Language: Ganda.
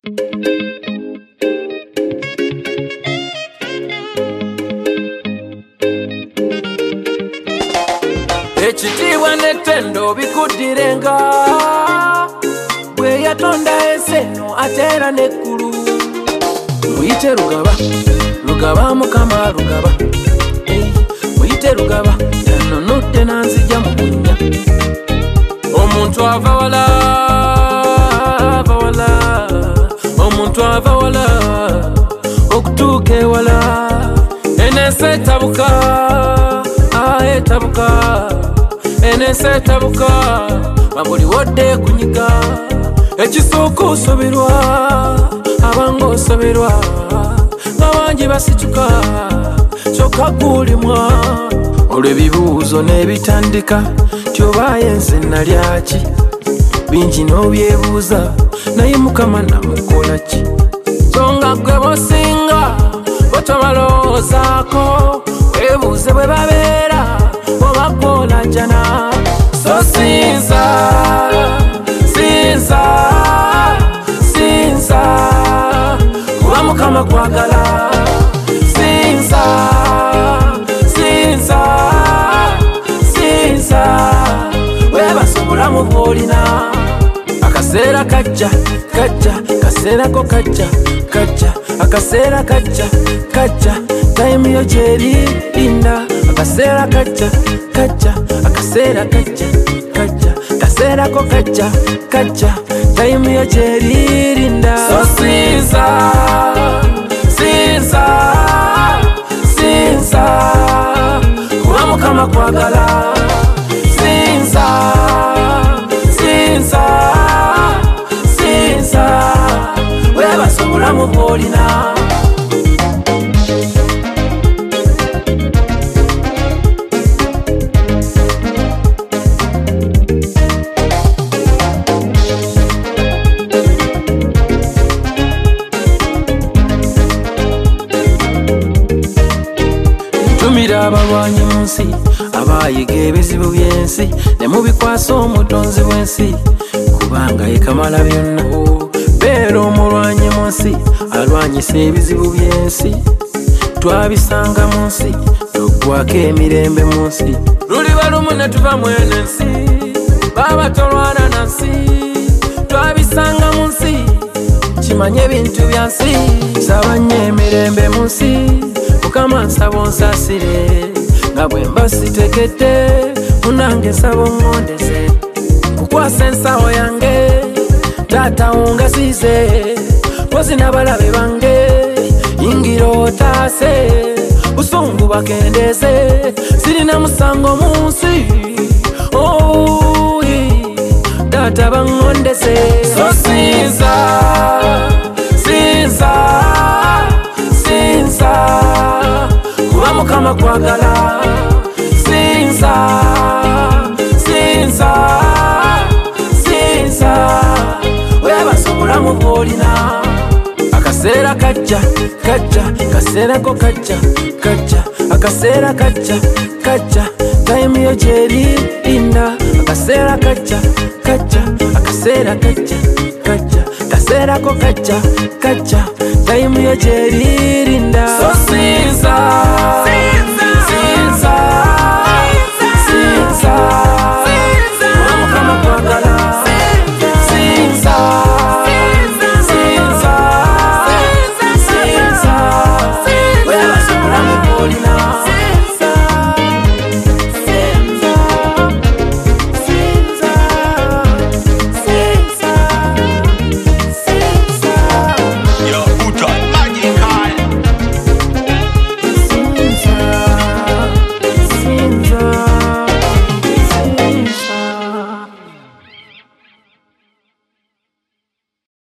Ekitiibwa n'ettendo bikuddirenga bwe yatonda enseno ate era n'eggulu. Muyite Lugaba, Lugaba Mukama Lugaba, muyite Lugaba yanonodde nanzija mu bunnya. Omuntu ava wala, ava wala, omuntu ava wala okutuuka ewala. Enensi etabuka, etabuka, enensi etabuka mabuli wodde kunyiga. Ekisooka osoberwa abanga osoberwa ng'abangi basikyuka kyokka gulimwa. Olw'ebibuuzo n'ebitandika tyobaye nze nalyaki bingi n'obyebuuza naye Mukama namukola ki? So nga gwe bosinga botobaloozaako weebuuze bwe babeera oba gw'olajjana. So sinza, sinza, sinza kuba Mukama kwagala. Sinza, sinza, sinza weebase obulamu bw'olina. Akaseera kajja, kajja, kaseerako kajja, kajja, akaseera kajja, kajja, time yo gyerinda. Akaseera kajja, kajja, akaseera kajja, kajja, kaseerako kajja, kajja, time yo gyerinda. So sinza, sinza, sinza kuba Mukama kwagala. Sinza, sinza, sinza weebase obulamu bw'olina. Ntumira abalwanyi mu nsi abayiga ebizibu by'ensi ne mubikwasa omutonzi w'ensi kubanga ye Kamala byonna. Beera omulwanyi mu nsi alwanyisa ebizibu by'ensi twabisanga mu nsi toggwako emirembe mu nsi. Luliba lumu ne tuva mweno ensi baba tolwana na nsi twabisanga mu nsi kimanye ebintu bya nsi. Saba nnyo emirembe mu nsi Mukama nsaba onsaasire nga bwe mba sitegedde munange nsaba oŋŋondeze. Kukwasa ensawo yange taata ongasiize mpozi n'abalabe bange yingira otaase busungu bakendeeze. Sirina musango mu nsi taata baŋŋondeze. So sinza, sinza, sinza kuba Mukama kwagala. Sinza, sinza, sinza weebase obulamu bw'olina. Akaseera kajja, kajja, kaseerako kajja, kajja, akaseera kajja, kajja, time yo gyerinda. Akaseera kajja, kajja, akaseera kajja, kajja, kaseerako kajja, kajja, time yo gyerinda. So sinza.